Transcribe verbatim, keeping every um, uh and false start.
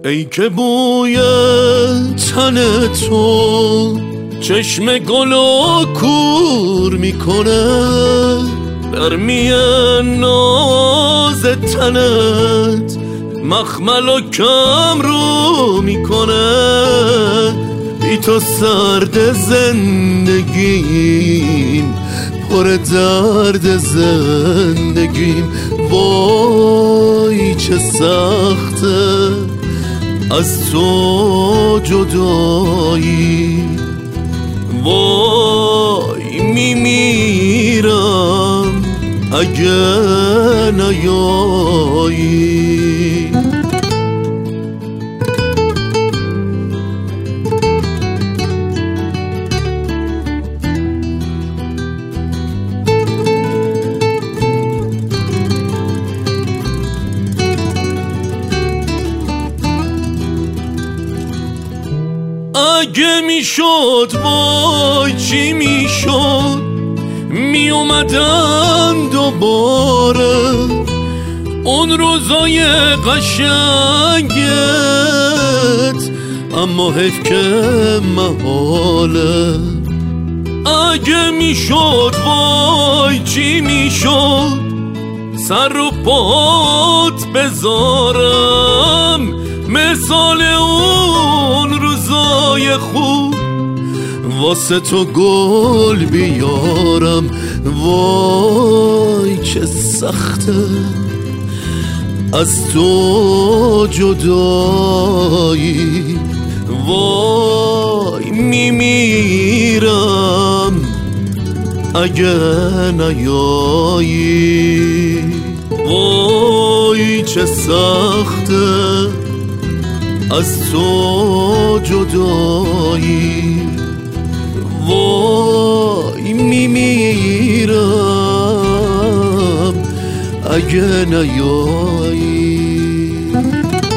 ای که بوی تن تو چشم گل و کور میکنه، برمیه ناز تنت مخمل و کم رو میکنه. بی تو سرد زندگیم، پر درد زندگیم. وای چه سخته از تو جدایی، وای میمیرم اگه نیایی. اگه میشد وای چی میشد، می اومدم دوباره اون روزای قشنگت، اما حیف که محاله. اگه میشد وای چی میشد، سر رو پات بذارم مثال اون روزای خوب، واسه تو گل بیارم. وای چه سخته از تو جدایی، وای میمیرم اگه نیایی. وای چه سخته از تو جدایی، وای میمیرم اگه نیایی.